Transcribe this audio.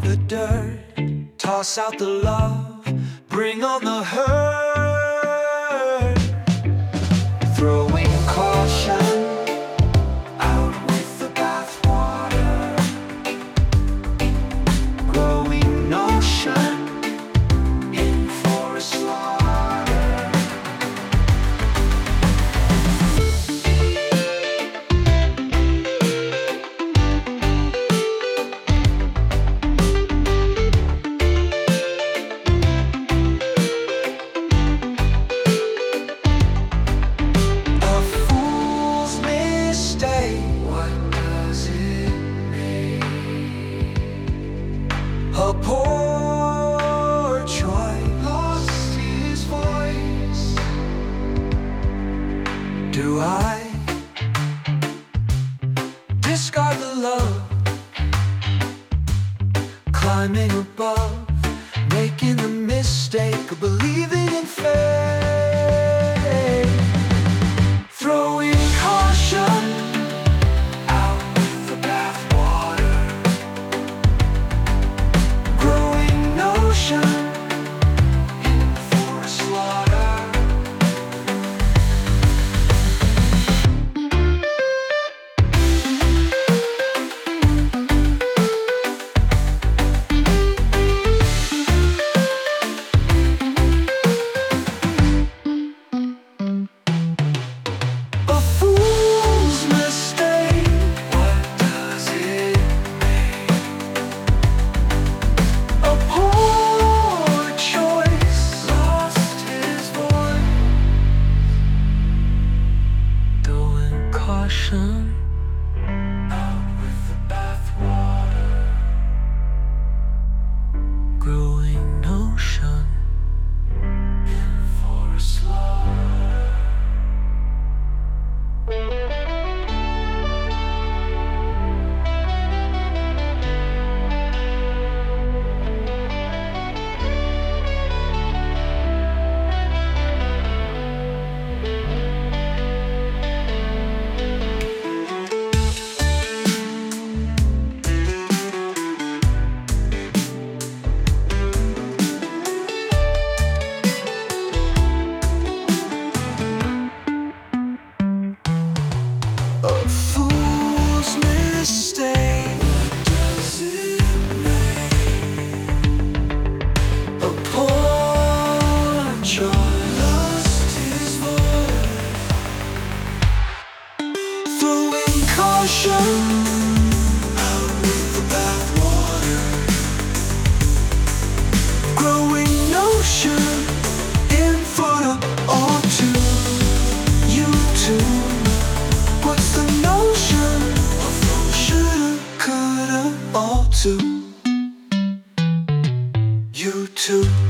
the dirt, toss out the love, bring on the hurt. Throwing caution out with the bathwater, growing notion in for a slaughter. A poor choice lost his voice. Do I discard the love, climbing above, making the mistake of believing in fate, throwing caution out with the bathwater, in for a slaughter. A fool's mistake, what does it make? A poor choice lost his voice. Throwing caution out with the bathwater, growing notion in for a slaughter. A fool's mistake, what does it make? A poor choice lost his voice. Throwing caution out with the bathwater, growing notion in for the all too. You too. What's the notion of shoulda, coulda, all too? You too.